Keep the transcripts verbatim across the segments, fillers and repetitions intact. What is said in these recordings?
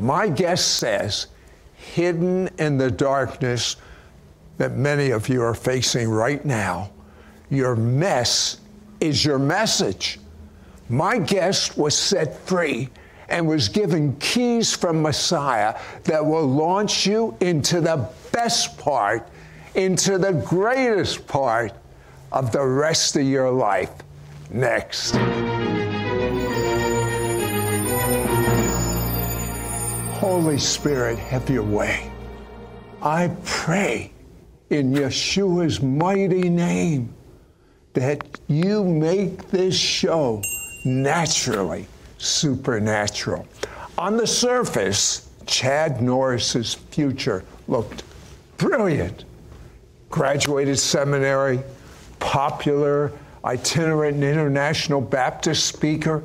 My guest says, hidden in the darkness that many of you are facing right now, your mess is your message. My guest was set free and was given keys from Messiah that will launch you into the best part, into the greatest part of the rest of your life. Next. Holy Spirit, have your way. I pray in Yeshua's mighty name that you make this show naturally supernatural. On the surface, Chad Norris's future looked brilliant. Graduated seminary, popular, itinerant international Baptist speaker.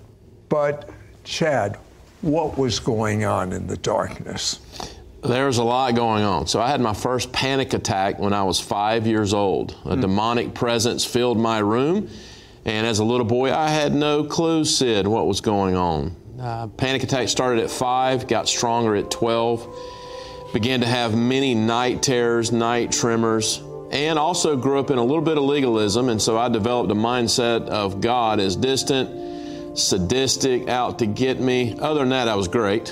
But Chad, what was going on in the darkness? There was a lot going on. So I had my first panic attack when I was five years old. A mm. demonic presence filled my room. And as a little boy, I had no clue, Sid, what was going on. Uh, panic attack started at five, got stronger at twelve, began to have many night terrors, night tremors, and also grew up in a little bit of legalism. And so I developed a mindset of God as distant, sadistic, out to get me. Other than that, I was great.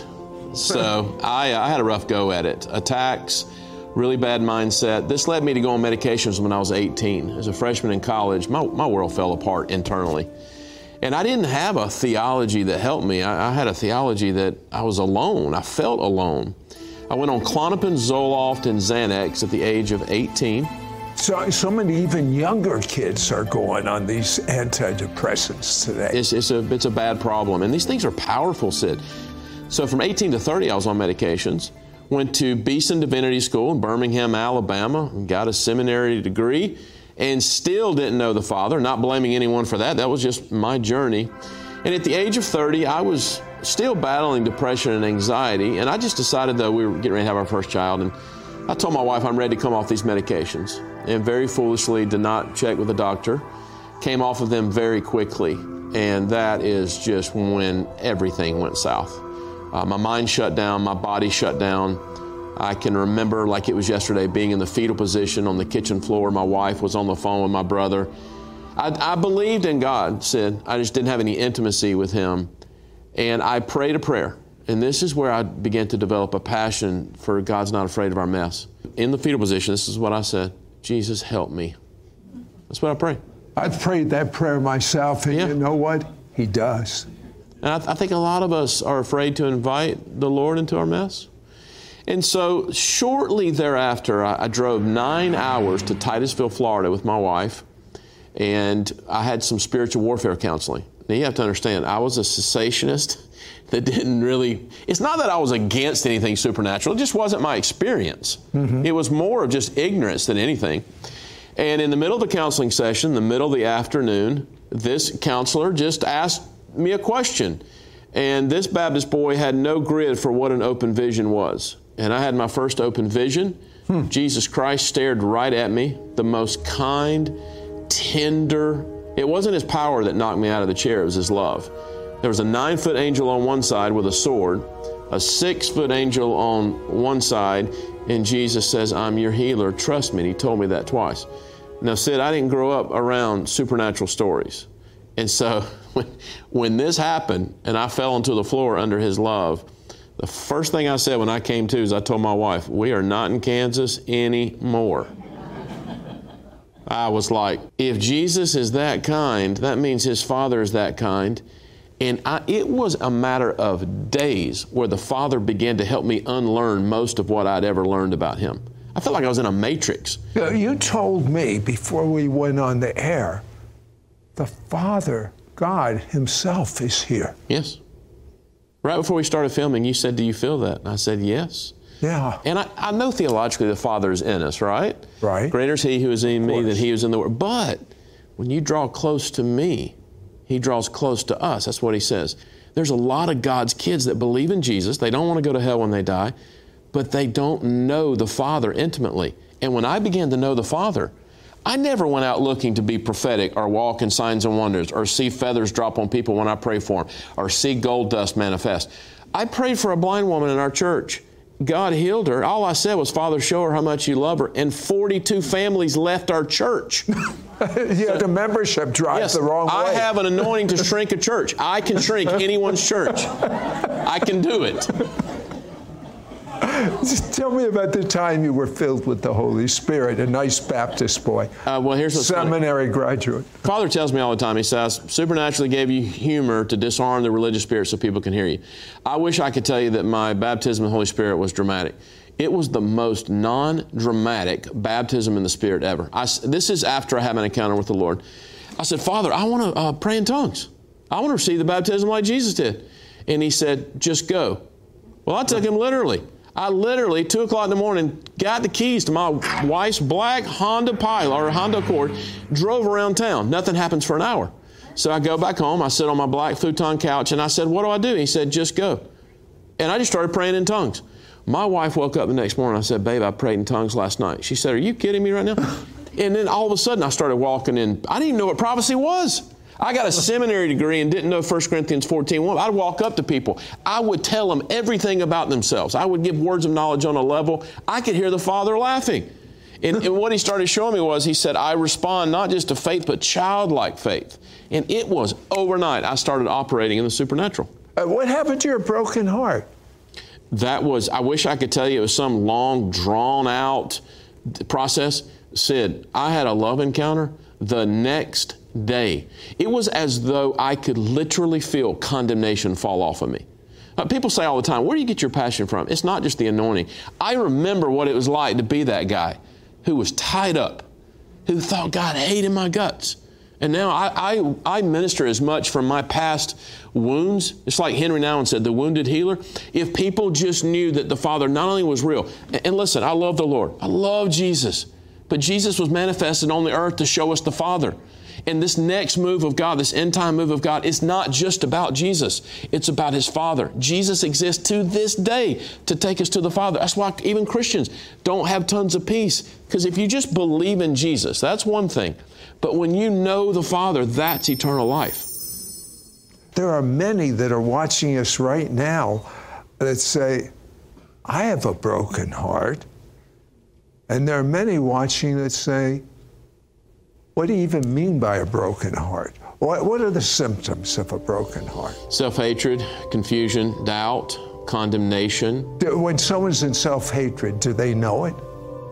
So I, I had a rough go at it. Attacks, really bad mindset. This led me to go on medications when I was eighteen. As a freshman in college, my, my world fell apart internally. And I didn't have a theology that helped me. I, I had a theology that I was alone. I felt alone. I went on Klonopin, Zoloft, and Xanax at the age of eighteen. So, so many even younger kids are going on these antidepressants today. It's, it's, a, it's a bad problem. And these things are powerful, Sid. So from eighteen to thirty, I was on medications. Went to Beeson Divinity School in Birmingham, Alabama, and got a seminary degree, and still didn't know the Father. Not blaming anyone for that. That was just my journey. And at the age of thirty, I was still battling depression and anxiety, and I just decided, though, we were getting ready to have our first child, and I told my wife I'm ready to come off these medications, and very foolishly did not check with the doctor. Came off of them very quickly, and that is just when everything went south. Uh, my mind shut down, my body shut down. I can remember like it was yesterday being in the fetal position on the kitchen floor. My wife was on the phone with my brother. I, I believed in God, Sid. I just didn't have any intimacy with Him. And I prayed a prayer. And this is where I began to develop a passion for God's not afraid of our mess. In the fetal position, this is what I said: Jesus, help me. That's what I prayed. I've prayed that prayer myself, and yeah. You know what? He does. And I, th- I think a lot of us are afraid to invite the Lord into our mess. And so shortly thereafter, I, I drove nine hours to Titusville, Florida with my wife, and I had some spiritual warfare counseling. Now you have to understand, I was a cessationist that didn't really, it's not that I was against anything supernatural, it just wasn't my experience. Mm-hmm. It was more of just ignorance than anything. And in the middle of the counseling session, the middle of the afternoon, this counselor just asked me a question. And this Baptist boy had no grid for what an open vision was. And I had my first open vision. Hmm. Jesus Christ stared right at me, the most kind, tender. It wasn't His power that knocked me out of the chair, it was His love. There was a nine-foot angel on one side with a sword, a six-foot angel on one side, and Jesus says, I'm your healer, trust me. And He told me that twice. Now, Sid, I didn't grow up around supernatural stories. And so when, when this happened and I fell onto the floor under His love, the first thing I said when I came to is I told my wife, we are not in Kansas anymore. I was like, if Jesus is that kind, that means His Father is that kind. And I, it was a matter of days where the Father began to help me unlearn most of what I'd ever learned about Him. I felt like I was in a matrix. You told me before we went on the air, the Father, God Himself, is here. Yes. Right before we started filming, you said, do you feel that? And I said, yes. Yeah. And I, I know theologically the Father is in us, right? Right. Greater is He who is in me than he who is in the world. But when you draw close to me, He draws close to us. That's what He says. There's a lot of God's kids that believe in Jesus. They don't want to go to hell when they die, but they don't know the Father intimately. And when I began to know the Father, I never went out looking to be prophetic or walk in signs and wonders or see feathers drop on people when I pray for them or see gold dust manifest. I prayed for a blind woman in our church. God healed her. All I said was, Father, show her how much you love her. And forty-two families left our church. Yeah, the membership drives yes, the wrong way. I have an anointing to shrink a church. I can shrink anyone's church. I can do it. Just tell me about the time you were filled with the Holy Spirit, a nice Baptist boy. Uh, well, here's what's Seminary funny. graduate. Father tells me all the time, he says, supernaturally gave you humor to disarm the religious spirit so people can hear you. I wish I could tell you that my baptism in the Holy Spirit was dramatic. It was the most non-dramatic baptism in the Spirit ever. I, this is after I had an encounter with the Lord. I said, Father, I want to uh, pray in tongues. I want to receive the baptism like Jesus did. And he said, just go. Well, I took him literally. I literally, two o'clock in the morning, got the keys to my wife's black Honda Pilot or Honda Accord, drove around town. Nothing happens for an hour. So I go back home, I sit on my black futon couch, and I said, what do I do? He said, just go. And I just started praying in tongues. My wife woke up the next morning. I said, babe, I prayed in tongues last night. She said, are you kidding me right now? And then all of a sudden I started walking in. I didn't even know what prophecy was. I got a seminary degree and didn't know First Corinthians fourteen one. I'd walk up to people. I would tell them everything about themselves. I would give words of knowledge on a level. I could hear the Father laughing. And, and what he started showing me was, he said, I respond not just to faith, but childlike faith. And it was overnight I started operating in the supernatural. Uh, what happened to your broken heart? That was, I wish I could tell you it was some long, drawn-out process. Sid, I had a love encounter the next day. It was as though I could literally feel condemnation fall off of me. Uh, people say all the time, where do you get your passion from? It's not just the anointing. I remember what it was like to be that guy who was tied up, who thought God hated my guts. And now I, I, I minister as much from my past wounds. It's like Henry Nouwen said, the wounded healer. If people just knew that the Father not only was real, and, and listen, I love the Lord. I love Jesus. But Jesus was manifested on the earth to show us the Father. And this next move of God, this end time move of God, is not just about Jesus. It's about His Father. Jesus exists to this day to take us to the Father. That's why even Christians don't have tons of peace. Because if you just believe in Jesus, that's one thing. But when you know the Father, that's eternal life. There are many that are watching us right now that say, I have a broken heart. And there are many watching that say, what do you even mean by a broken heart? What, what are the symptoms of a broken heart? Self-hatred, confusion, doubt, condemnation. When someone's in self-hatred, do they know it?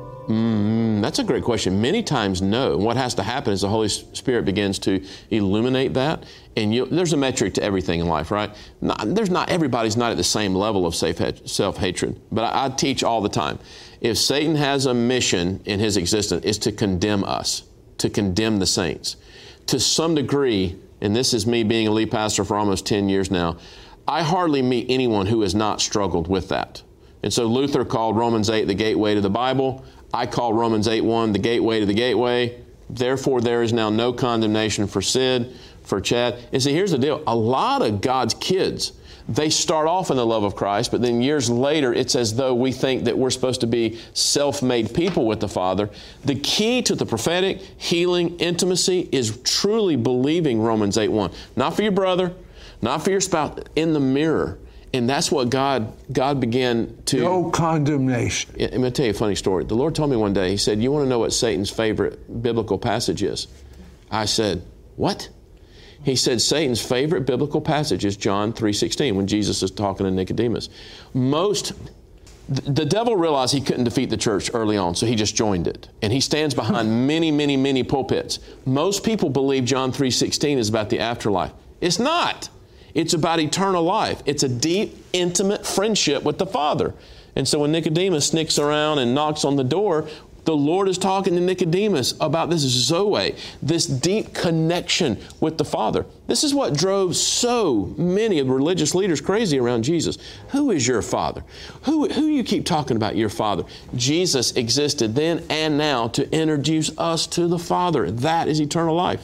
Mm, that's a great question. Many times, no. And what has to happen is the Holy Spirit begins to illuminate that. And you, there's a metric to everything in life, right? Not, there's not, everybody's not at the same level of self-hatred. But I, I teach all the time. If Satan has a mission in his existence, it's to condemn us, to condemn the saints. To some degree, and this is me being a lead pastor for almost ten years now, I hardly meet anyone who has not struggled with that. And so Luther called Romans eight the gateway to the Bible. I call Romans eight one the gateway to the gateway. Therefore, there is now no condemnation for Sid, for Chad. And see, here's the deal. A lot of God's kids, they start off in the love of Christ, but then years later, it's as though we think that we're supposed to be self-made people with the Father. The key to the prophetic, healing, intimacy is truly believing Romans eight one. Not for your brother, not for your spouse, in the mirror. And that's what God God began to... No condemnation. I'm going to tell you a funny story. The Lord told me one day, He said, you want to know what Satan's favorite biblical passage is? I said, what? He said, Satan's favorite biblical passage is John three sixteen, when Jesus is talking to Nicodemus. Most... The devil realized he couldn't defeat the church early on, so he just joined it. And he stands behind many, many, many pulpits. Most people believe John three sixteen is about the afterlife. It's not. It's about eternal life. It's a deep, intimate friendship with the Father. And so when Nicodemus sneaks around and knocks on the door, the Lord is talking to Nicodemus about this Zoe, this deep connection with the Father. This is what drove so many of the religious leaders crazy around Jesus. Who is your Father? Who, who you keep talking about your Father? Jesus existed then and now to introduce us to the Father. That is eternal life.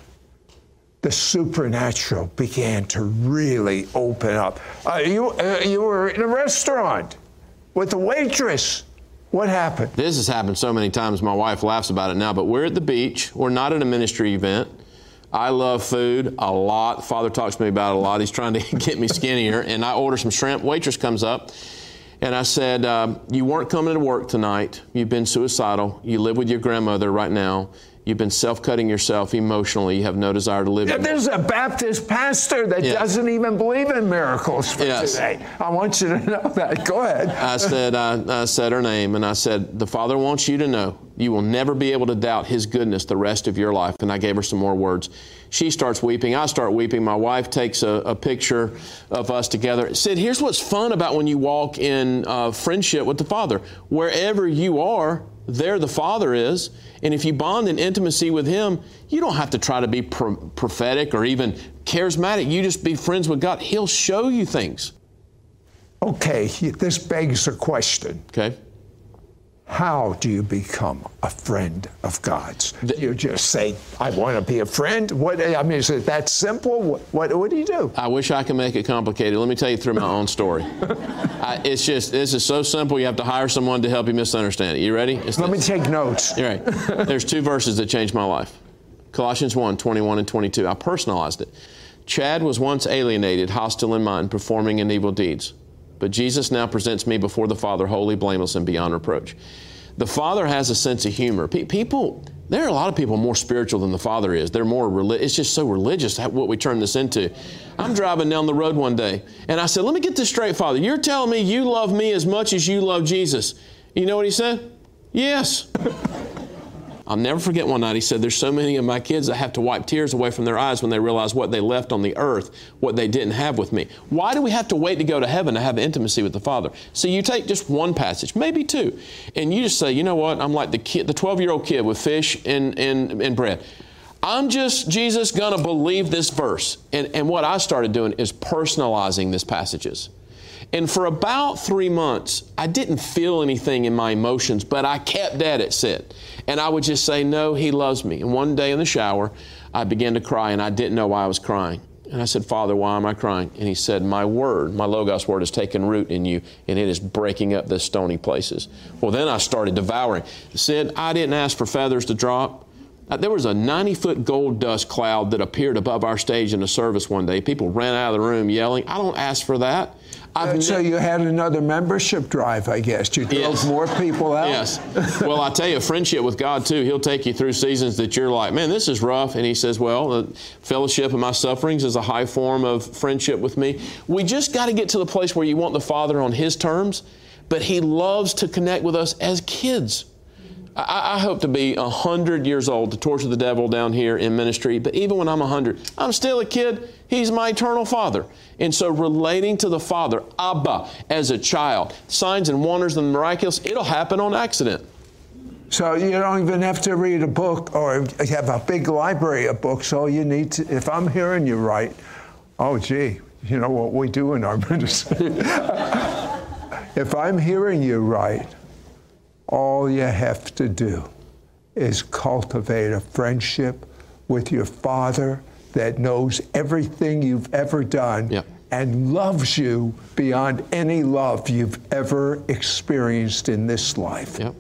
The supernatural began to really open up. Uh, you, uh, you were in a restaurant with a waitress. What happened? This has happened so many times. My wife laughs about it now, but we're at the beach. We're not at a ministry event. I love food a lot. Father talks to me about it a lot. He's trying to get me skinnier. And I order some shrimp. Waitress comes up. And I said, um, you weren't coming to work tonight. You've been suicidal. You live with your grandmother right now. You've been self-cutting yourself emotionally. You have no desire to live. Yeah, there's a Baptist pastor that yeah. doesn't even believe in miracles for yes. today. I want you to know that. Go ahead. I said, I, I said her name, and I said, the Father wants you to know you will never be able to doubt His goodness the rest of your life. And I gave her some more words. She starts weeping. I start weeping. My wife takes a, a picture of us together. Said, here's what's fun about when you walk in uh, friendship with the Father. Wherever you are, there the Father is. And if you bond in intimacy with Him, you don't have to try to be pro- prophetic or even charismatic. You just be friends with God. He'll show you things. Okay, this begs a question. Okay. How do you become a friend of God's? The, you just say, I want to be a friend? What, I mean, is it that simple? What, what, what do you do? I wish I could make it complicated. Let me tell you through my own story. I, it's just, this is so simple, you have to hire someone to help you misunderstand it. You ready? It's Let this. me take notes. You're right. There's two verses that changed my life. Colossians one, twenty-one and twenty-two. I personalized it. Chad was once alienated, hostile in mind, performing in evil deeds. But Jesus now presents me before the Father, holy, blameless, and beyond reproach. The Father has a sense of humor. Pe- people, there are a lot of people more spiritual than the Father is. They're more religious. It's just so religious what we turn this into. I'm driving down the road one day, and I said, let me get this straight, Father. You're telling me you love me as much as you love Jesus. You know what He said? Yes. I'll never forget one night He said, there's so many of my kids that have to wipe tears away from their eyes when they realize what they left on the earth, what they didn't have with me. Why do we have to wait to go to heaven to have intimacy with the Father? So you take just one passage, maybe two, and you just say, you know what? I'm like the kid, the twelve-year-old kid with fish and, and, and bread. I'm just, Jesus, going to believe this verse. And, and what I started doing is personalizing these passages. And for about three months, I didn't feel anything in my emotions, but I kept at it, said. And I would just say, no, He loves me. And one day in the shower, I began to cry, and I didn't know why I was crying. And I said, Father, why am I crying? And He said, my word, my Logos word has taken root in you, and it is breaking up the stony places. Well, then I started devouring. Said, I didn't ask for feathers to drop. There was a ninety-foot gold dust cloud that appeared above our stage in a service one day. People ran out of the room yelling. I don't ask for that. Uh, so you had another membership drive, I guess. You drove yes. more people out? Yes. Well, I tell you, friendship with God, too, He'll take you through seasons that you're like, man, this is rough. And He says, well, the fellowship of my sufferings is a high form of friendship with me. We just got to get to the place where you want the Father on His terms, but He loves to connect with us as kids. I, I hope to be one hundred years old to torture the devil down here in ministry, but even when I'm one hundred, I'm still a kid. He's my eternal Father. And so relating to the Father, Abba, as a child, signs and wonders and miraculous, it'll happen on accident. So you don't even have to read a book or have a big library of books. All you need to, if I'm hearing you right, oh, gee, you know what we do in our ministry. If I'm hearing you right, all you have to do is cultivate a friendship with your Father that knows everything you've ever done yep. and loves you beyond any love you've ever experienced in this life. Yep.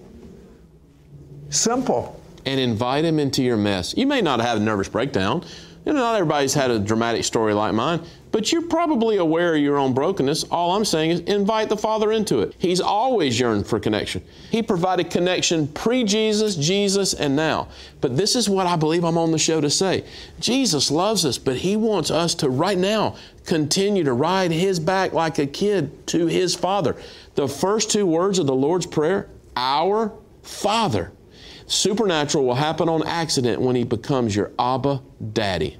Simple. And invite Him into your mess. You may not have a nervous breakdown. You know, not everybody's had a dramatic story like mine, but you're probably aware of your own brokenness. All I'm saying is invite the Father into it. He's always yearned for connection. He provided connection pre-Jesus, Jesus, and now. But this is what I believe I'm on the show to say. Jesus loves us, but He wants us to right now continue to ride His back like a kid to His Father. The first two words of the Lord's Prayer, our Father. Supernatural will happen on accident when He becomes your Abba Daddy.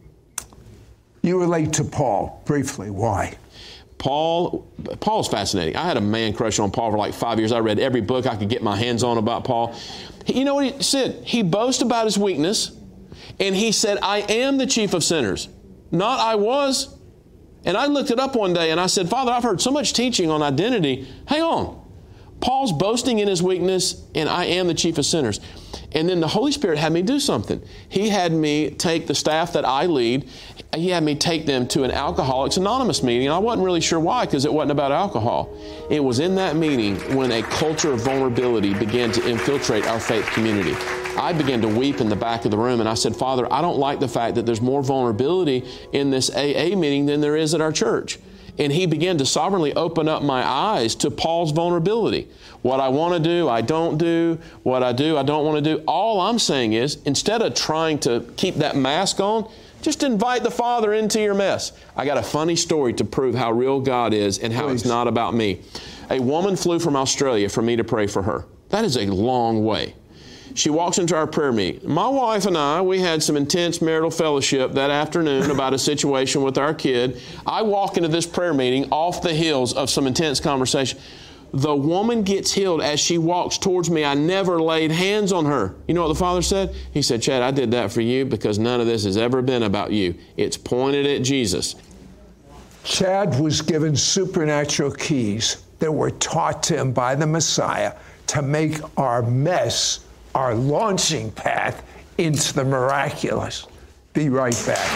You relate to Paul, briefly. Why? Paul, Paul's fascinating. I had a man crush on Paul for like five years. I read every book I could get my hands on about Paul. You know what he said? He boasts about his weakness, and he said, I am the chief of sinners. Not I was. And I looked it up one day, and I said, Father, I've heard so much teaching on identity. Hang on. Paul's boasting in his weakness, and I am the chief of sinners. And then the Holy Spirit had me do something. He had me take the staff that I lead, he had me take them to an Alcoholics Anonymous meeting. And I wasn't really sure why, because it wasn't about alcohol. It was in that meeting when a culture of vulnerability began to infiltrate our faith community. I began to weep in the back of the room, and I said, Father, I don't like the fact that there's more vulnerability in this A A meeting than there is at our church. And he began to sovereignly open up my eyes to Paul's vulnerability. What I want to do, I don't do. What I do, I don't want to do. All I'm saying is, instead of trying to keep that mask on, just invite the Father into your mess. I got a funny story to prove how real God is and how Please. It's not about me. A woman flew from Australia for me to pray for her. That is a long way. She walks into our prayer meeting. My wife and I, we had some intense marital fellowship that afternoon about a situation with our kid. I walk into this prayer meeting off the heels of some intense conversation. The woman gets healed as she walks towards me. I never laid hands on her. You know what the Father said? He said, Chad, I did that for you because none of this has ever been about you. It's pointed at Jesus. Chad was given supernatural keys that were taught to him by the Messiah to make our mess our launching path into the miraculous. Be right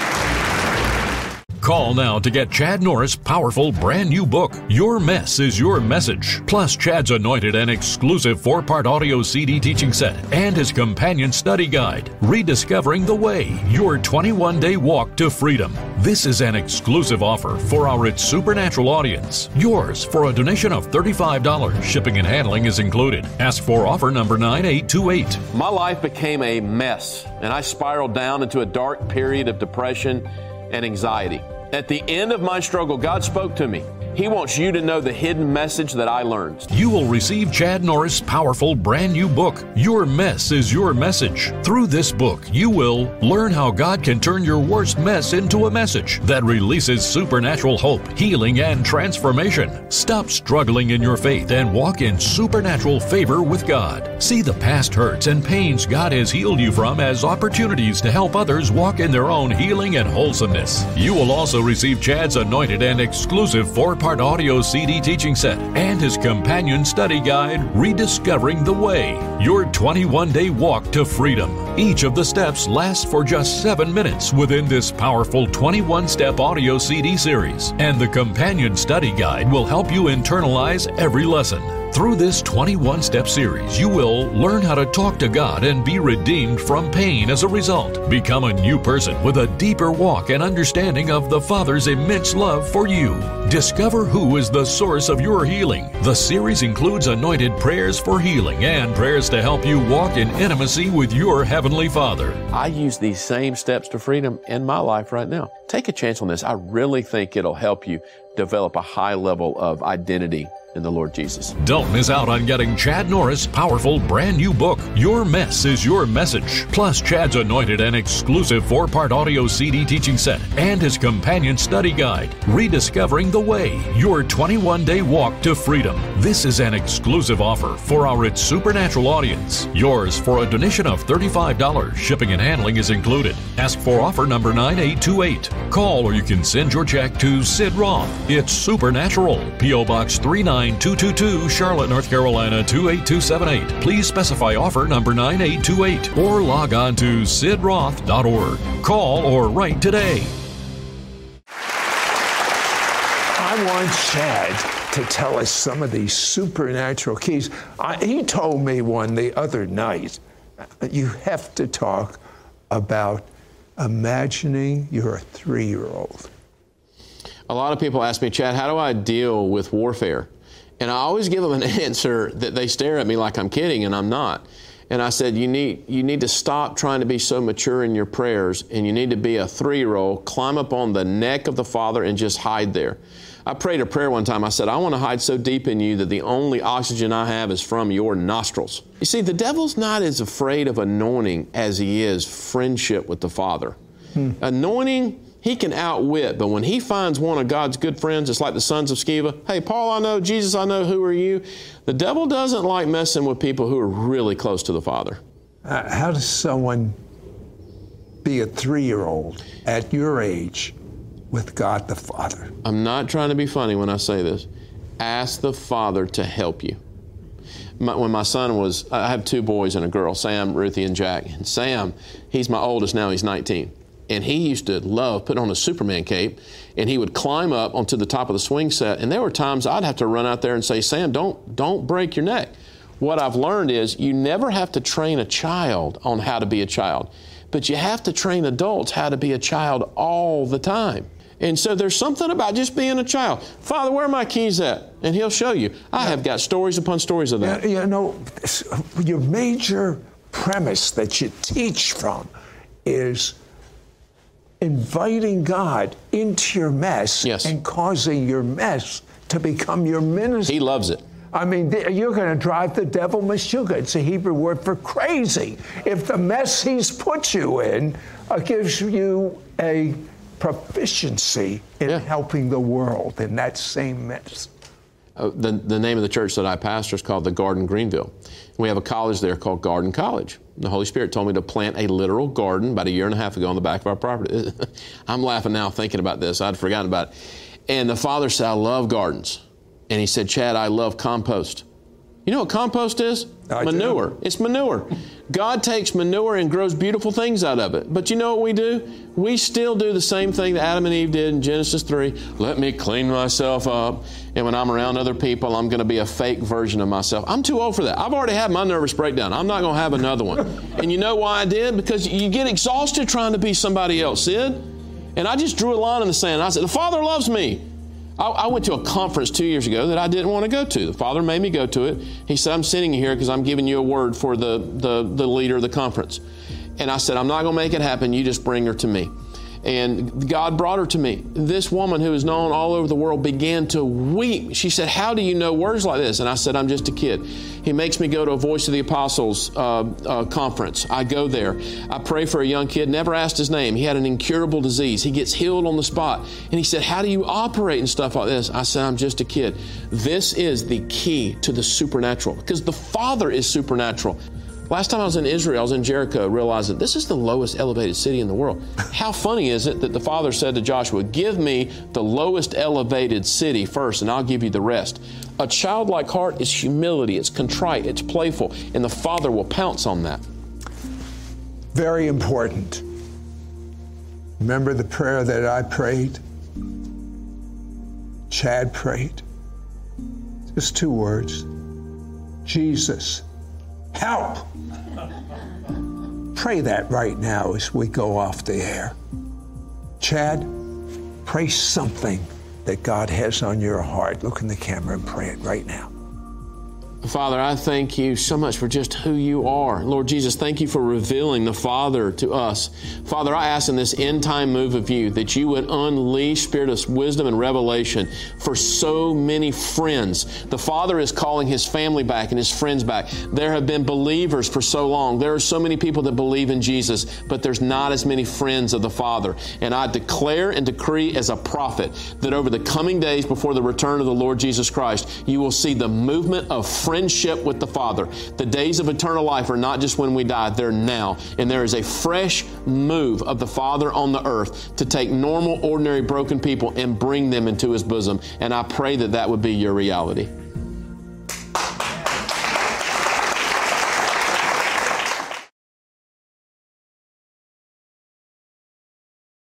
back. Call now to get Chad Norris' powerful brand new book, Your Mess is Your Message, plus Chad's anointed and exclusive four-part audio C D teaching set and his companion study guide, Rediscovering the Way, Your twenty-one day Walk to Freedom. This is an exclusive offer for our It's Supernatural audience. Yours for a donation of thirty-five dollars. Shipping and handling is included. Ask for offer number nine eight two eight. My life became a mess, and I spiraled down into a dark period of depression and anxiety. At the end of my struggle, God spoke to me. He wants you to know the hidden message that I learned. You will receive Chad Norris' powerful brand new book, Your Mess is Your Message. Through this book, you will learn how God can turn your worst mess into a message that releases supernatural hope, healing, and transformation. Stop struggling in your faith and walk in supernatural favor with God. See the past hurts and pains God has healed you from as opportunities to help others walk in their own healing and wholesomeness. You will also receive Chad's anointed and exclusive four-part audio C D teaching set and his companion study guide, Rediscovering the Way, Your twenty-one day Walk to Freedom. Each of the steps lasts for just seven minutes within this powerful twenty-one step audio C D series, and the companion study guide will help you internalize every lesson. Through this twenty-one step series, you will learn how to talk to God and be redeemed from pain as a result. Become a new person with a deeper walk and understanding of the Father's immense love for you. Discover who is the source of your healing. The series includes anointed prayers for healing and prayers to help you walk in intimacy with your Heavenly Father. I use these same steps to freedom in my life right now. Take a chance on this. I really think it'll help you develop a high level of identity in the Lord Jesus. Don't miss out on getting Chad Norris' powerful brand new book, Your Mess is Your Message, plus Chad's anointed and exclusive four-part audio C D teaching set and his companion study guide, Rediscovering the Way, Your twenty-one day Walk to Freedom. This is an exclusive offer for our It's Supernatural audience. Yours for a donation of thirty-five dollars. Shipping and handling is included. Ask for offer number nine eight two eight. Call or you can send your check to Sid Roth. It's Supernatural, P O Box three nine two two two, Charlotte, North Carolina two eight two seven eight. Please specify offer number nine eight two eight or log on to sid roth dot org. Call or write today. I want Chad to tell us some of these supernatural keys. I, he told me one the other night, you have to talk about imagining you're a three-year-old. A lot of people ask me, Chad, how do I deal with warfare? And I always give them an answer that they stare at me like I'm kidding, and I'm not. And I said, you need, you need to stop trying to be so mature in your prayers, and you need to be a three-year-old, climb up on the neck of the Father and just hide there. I prayed a prayer one time. I said, I want to hide so deep in you that the only oxygen I have is from your nostrils. You see, the devil's not as afraid of anointing as he is friendship with the Father. Hmm. Anointing, he can outwit, but when he finds one of God's good friends, it's like the sons of Sceva. Hey, Paul, I know. Jesus, I know. Who are you? The devil doesn't like messing with people who are really close to the Father. Uh, how does someone be a three-year-old at your age with God the Father? I'm not trying to be funny when I say this. Ask the Father to help you. My, when my son was, I have two boys and a girl, Sam, Ruthie, and Jack. And Sam, he's my oldest now, he's nineteen. And he used to love putting on a Superman cape, and he would climb up onto the top of the swing set. And there were times I'd have to run out there and say, Sam, don't, don't break your neck. What I've learned is you never have to train a child on how to be a child, but you have to train adults how to be a child all the time. And so there's something about just being a child. Father, where are my keys at? And he'll show you. I have got stories upon stories of that. You know, your major premise that you teach from is inviting God into your mess, yes, and causing your mess to become your ministry. He loves it. I mean, you're going to drive the devil meshuggah. It's a Hebrew word for crazy. If the mess he's put you in uh, gives you a proficiency in yeah. helping the world in that same mess. Uh, the, the name of the church that I pastor is called the Garden Greenville. We have a college there called Garden College. The Holy Spirit told me to plant a literal garden about a year and a half ago on the back of our property. I'm laughing now thinking about this. I'd forgotten about it. And the Father said, I love gardens. And he said, Chad, I love compost. You know what compost is? I manure. do. It's manure. God takes manure and grows beautiful things out of it. But you know what we do? We still do the same thing that Adam and Eve did in Genesis three. Let me clean myself up. And when I'm around other people, I'm going to be a fake version of myself. I'm too old for that. I've already had my nervous breakdown. I'm not going to have another one. And you know why I did? Because you get exhausted trying to be somebody else, Sid. And I just drew a line in the sand. I said, the Father loves me. I went to a conference two years ago that I didn't want to go to. The Father made me go to it. He said, I'm sitting here because I'm giving you a word for the, the, the leader of the conference. And I said, I'm not going to make it happen. You just bring her to me. And God brought her to me. This woman who is known all over the world began to weep. She said, how do you know words like this? And I said, I'm just a kid. He makes me go to a Voice of the Apostles uh, uh, conference. I go there. I pray for a young kid, never asked his name. He had an incurable disease. He gets healed on the spot. And he said, how do you operate and stuff like this? I said, I'm just a kid. This is the key to the supernatural because the Father is supernatural. Last time I was in Israel, I was in Jericho, realizing this is the lowest elevated city in the world. How funny is it that the Father said to Joshua, give me the lowest elevated city first, and I'll give you the rest. A childlike heart is humility, it's contrite, it's playful, and the Father will pounce on that. Very important. Remember the prayer that I prayed? Chad prayed? Just two words. Jesus, help! Pray that right now as we go off the air. Chad, pray something that God has on your heart. Look in the camera and pray it right now. Father, I thank you so much for just who you are. Lord Jesus, thank you for revealing the Father to us. Father, I ask in this end-time move of you that you would unleash spirit of wisdom and revelation for so many friends. The Father is calling His family back and His friends back. There have been believers for so long. There are so many people that believe in Jesus, but there's not as many friends of the Father. And I declare and decree as a prophet that over the coming days before the return of the Lord Jesus Christ, you will see the movement of friendship with the Father. The days of eternal life are not just when we die, they're now. And there is a fresh move of the Father on the earth to take normal, ordinary, broken people and bring them into His bosom. And I pray that that would be your reality.